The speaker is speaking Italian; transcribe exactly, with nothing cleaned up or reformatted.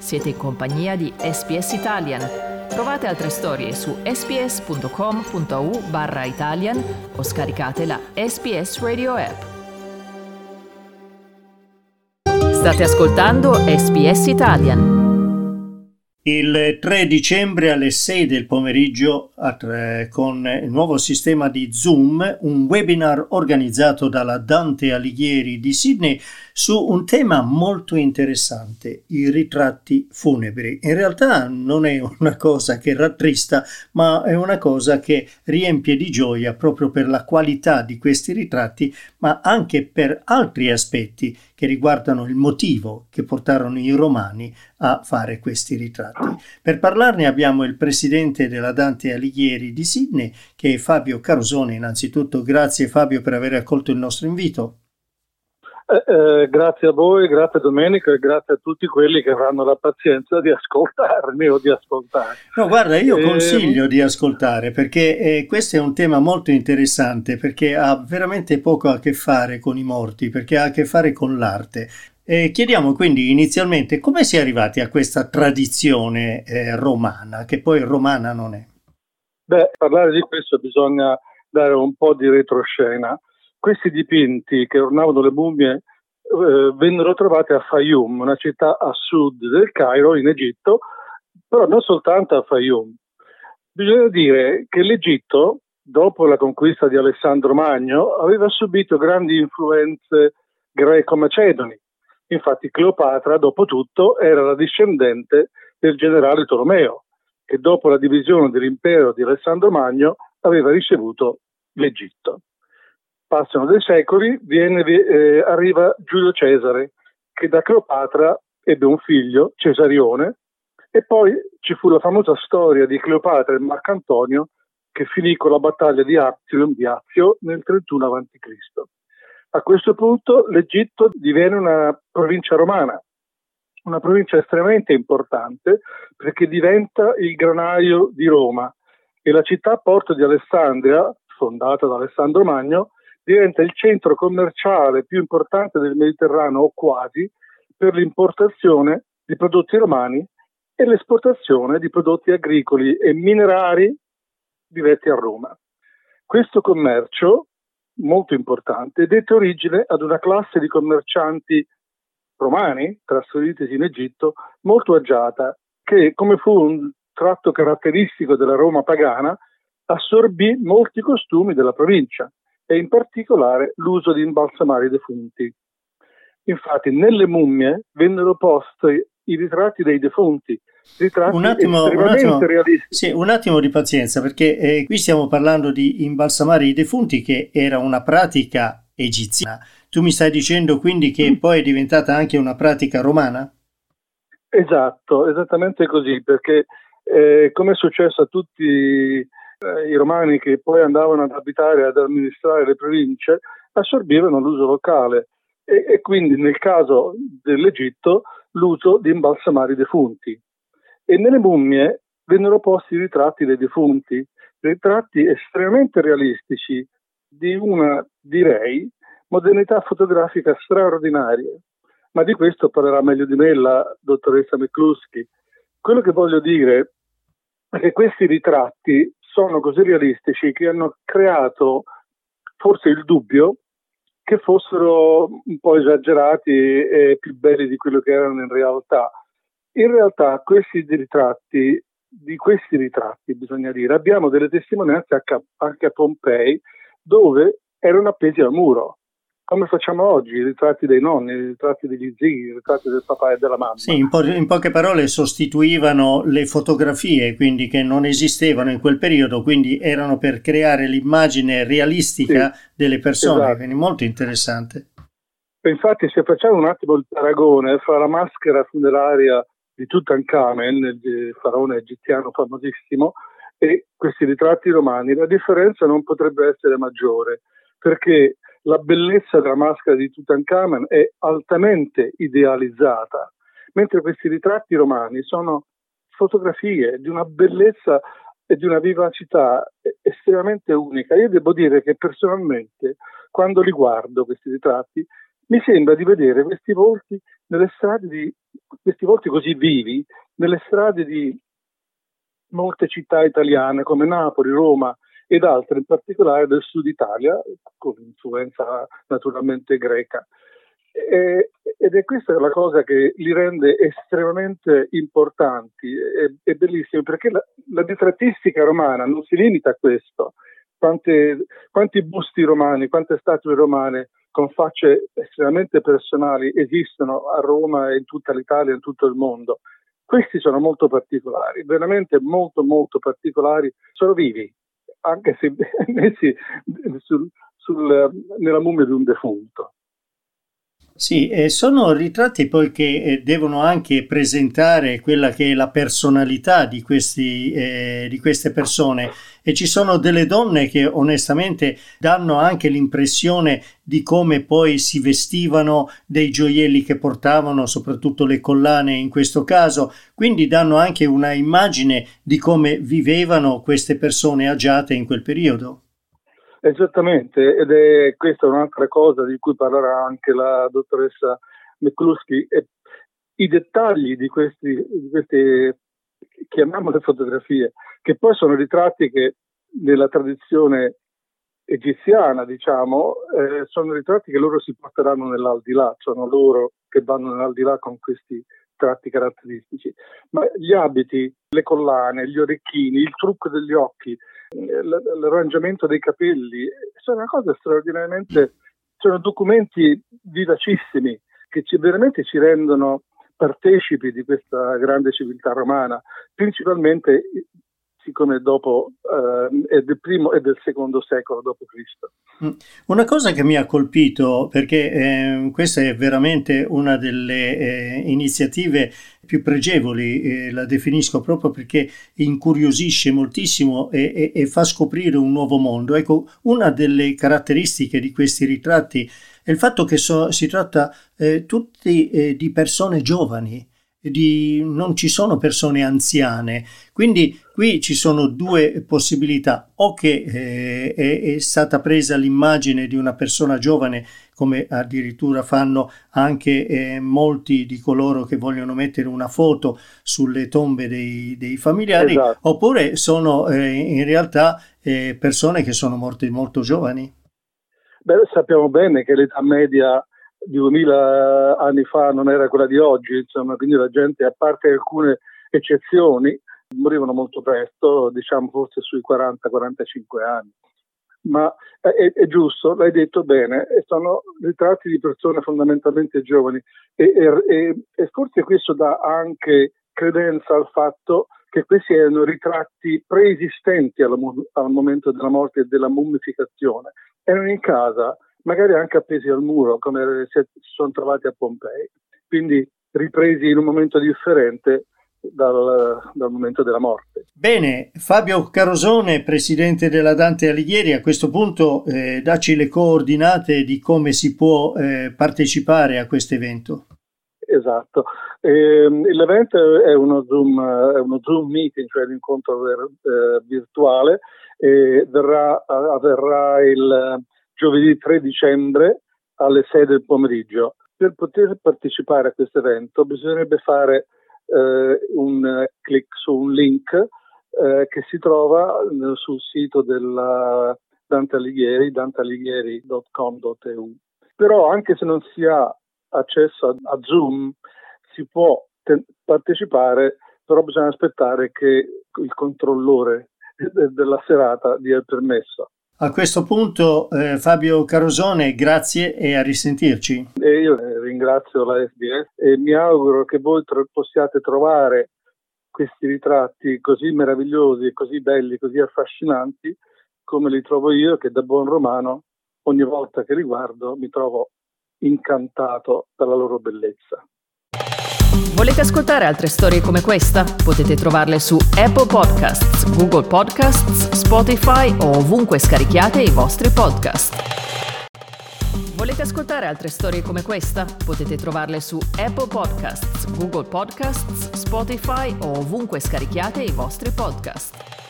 Siete in compagnia di S B S Italian. Trovate altre storie su sbs.com.au barra Italian o scaricate la S B S Radio app. State ascoltando S B S Italian. Il tre dicembre alle sei del pomeriggio con il nuovo sistema di Zoom, un webinar organizzato dalla Dante Alighieri di Sydney su un tema molto interessante, i ritratti funebri. In realtà non è una cosa che rattrista, ma è una cosa che riempie di gioia proprio per la qualità di questi ritratti, ma anche per altri aspetti che riguardano il motivo che portarono i Romani a fare questi ritratti. Per parlarne abbiamo il presidente della Dante Alighieri di Sydney, che è Fabio Carosone. Innanzitutto grazie Fabio per aver accolto il nostro invito. Eh, eh, grazie a voi, grazie Domenico e grazie a tutti quelli che avranno la pazienza di ascoltarmi o di ascoltare. No, guarda, io eh, consiglio di ascoltare perché eh, questo è un tema molto interessante, perché ha veramente poco a che fare con i morti, perché ha a che fare con l'arte. Eh, chiediamo quindi inizialmente come si è arrivati a questa tradizione eh, romana, che poi romana non è. Beh, parlare di questo bisogna dare un po' di retroscena. Questi dipinti che ornavano le mummie eh, vennero trovati a Fayum, una città a sud del Cairo, in Egitto, però non soltanto a Fayum. Bisogna dire che l'Egitto, dopo la conquista di Alessandro Magno, aveva subito grandi influenze greco-macedoni. Infatti Cleopatra, dopo tutto, era la discendente del generale Tolomeo, che dopo la divisione dell'impero di Alessandro Magno aveva ricevuto l'Egitto. Passano dei secoli, viene, eh, arriva Giulio Cesare, che da Cleopatra ebbe un figlio, Cesarione, e poi ci fu la famosa storia di Cleopatra e Marcantonio, che finì con la battaglia di Actium, di Azio nel trentuno avanti Cristo A questo punto l'Egitto diviene una provincia romana, una provincia estremamente importante perché diventa il granaio di Roma e la città porto di Alessandria, fondata da Alessandro Magno, diventa il centro commerciale più importante del Mediterraneo o quasi per l'importazione di prodotti romani e l'esportazione di prodotti agricoli e minerari diretti a Roma. Questo commercio molto importante dette origine ad una classe di commercianti romani trasferitisi in Egitto molto agiata che, come fu un tratto caratteristico della Roma pagana, assorbì molti costumi della provincia e in particolare l'uso di imbalsamare i defunti. Infatti nelle mummie vennero posti i ritratti dei defunti, ritratti un attimo, estremamente un attimo, realistici. Sì, un attimo di pazienza, perché eh, qui stiamo parlando di imbalsamare i defunti, che era una pratica egiziana. Tu mi stai dicendo quindi che mm. poi è diventata anche una pratica romana? Esatto, esattamente così, perché eh, come è successo a tutti eh, i romani che poi andavano ad abitare, ad amministrare le province, assorbivano l'uso locale e, e quindi nel caso dell'Egitto l'uso di imbalsamare i defunti. E nelle mummie vennero posti i ritratti dei defunti, ritratti estremamente realistici di una, direi, modernità fotografica straordinaria. Ma di questo parlerà meglio di me la dottoressa McCluskey. Quello che voglio dire è che questi ritratti sono così realistici che hanno creato forse il dubbio che fossero un po' esagerati e più belli di quello che erano in realtà. In realtà questi ritratti, di questi ritratti bisogna dire, abbiamo delle testimonianze anche a Pompei dove erano appesi al muro, come facciamo oggi, i ritratti dei nonni, i ritratti degli zii, i ritratti del papà e della mamma. Sì, in, po- in poche parole sostituivano le fotografie, quindi che non esistevano in quel periodo, quindi erano per creare l'immagine realistica sì, delle persone, esatto. Quindi molto interessante. Infatti se facciamo un attimo il paragone fra la maschera funeraria di Tutankhamen, il faraone egiziano famosissimo, e questi ritratti romani, la differenza non potrebbe essere maggiore, perché la bellezza della maschera di Tutankhamen è altamente idealizzata, mentre questi ritratti romani sono fotografie di una bellezza e di una vivacità estremamente unica. Io devo dire che personalmente, quando li guardo questi ritratti, mi sembra di vedere questi volti nelle strade di questi volti così vivi nelle strade di molte città italiane come Napoli, Roma ed altre, in particolare del sud Italia, con influenza naturalmente greca. E, ed è questa la cosa che li rende estremamente importanti e, e bellissimi, perché la, la ritrattistica romana non si limita a questo. Quante, quanti busti romani, quante statue romane con facce estremamente personali esistono a Roma e in tutta l'Italia e in tutto il mondo. Questi sono molto particolari, veramente molto molto particolari, sono vivi, anche se messi sul, sul, nella mummia di un defunto. Sì, e sono ritratti poi che eh, devono anche presentare quella che è la personalità di, questi, eh, di queste persone, e ci sono delle donne che onestamente danno anche l'impressione di come poi si vestivano, dei gioielli che portavano, soprattutto le collane in questo caso, quindi danno anche una immagine di come vivevano queste persone agiate in quel periodo. Esattamente, ed è questa un'altra cosa di cui parlerà anche la dottoressa McCluskey. I dettagli di, questi, di queste, chiamiamole fotografie, che poi sono ritratti che nella tradizione egiziana, diciamo, eh, sono ritratti che loro si porteranno nell'aldilà, sono loro che vanno nell'aldilà con questi tratti caratteristici. Ma gli abiti, le collane, gli orecchini, il trucco degli occhi, l'arrangiamento dei capelli, sono una cosa straordinariamente, sono documenti vivacissimi che ci, veramente ci rendono partecipi di questa grande civiltà romana, principalmente siccome dopo eh, è del primo e del secondo secolo dopo Cristo. Una cosa che mi ha colpito, perché eh, questa è veramente una delle eh, iniziative più pregevoli, eh, la definisco proprio perché incuriosisce moltissimo e, e, e fa scoprire un nuovo mondo. Ecco, una delle caratteristiche di questi ritratti è il fatto che so, si tratta eh, tutti eh, di persone giovani. Di, non ci sono persone anziane, quindi qui ci sono due possibilità: o che eh, è, è stata presa l'immagine di una persona giovane, come addirittura fanno anche eh, molti di coloro che vogliono mettere una foto sulle tombe dei, dei familiari, esatto. Oppure sono eh, in realtà eh, persone che sono morte molto giovani. Beh, sappiamo bene che l'età media di duemila anni fa non era quella di oggi, insomma, quindi la gente, a parte alcune eccezioni, morivano molto presto, diciamo forse sui quaranta quarantacinque anni. Ma è, è giusto, l'hai detto bene, sono ritratti di persone fondamentalmente giovani e, e, e forse questo dà anche credenza al fatto che questi erano ritratti preesistenti al, al momento della morte e della mummificazione. Erano in casa, magari anche appesi al muro, come si sono trovati a Pompei, quindi ripresi in un momento differente dal, dal momento della morte. Bene, Fabio Carosone, presidente della Dante Alighieri, a questo punto eh, dacci le coordinate di come si può eh, partecipare a questo evento. Esatto, eh, l'evento è uno Zoom, è uno Zoom meeting, cioè l'incontro eh, virtuale, e verrà, avverrà il giovedì tre dicembre alle sei del pomeriggio. Per poter partecipare a questo evento bisognerebbe fare eh, un clic su un link eh, che si trova sul sito della Dante Alighieri, dante alighieri punto com punto e u. Però anche se non si ha accesso a, a Zoom si può te- partecipare, però bisogna aspettare che il controllore de- della serata dia il permesso. A questo punto eh, Fabio Carosone, grazie e a risentirci. E io ringrazio la S B S e mi auguro che voi tro- possiate trovare questi ritratti così meravigliosi, così belli, così affascinanti come li trovo io, che da buon romano ogni volta che li guardo mi trovo incantato dalla loro bellezza. Volete ascoltare altre storie come questa? Potete trovarle su Apple Podcasts, Google Podcasts, Spotify o ovunque scarichiate i vostri podcast. Volete ascoltare altre storie come questa? Potete trovarle su Apple Podcasts, Google Podcasts, Spotify o ovunque scarichiate i vostri podcast.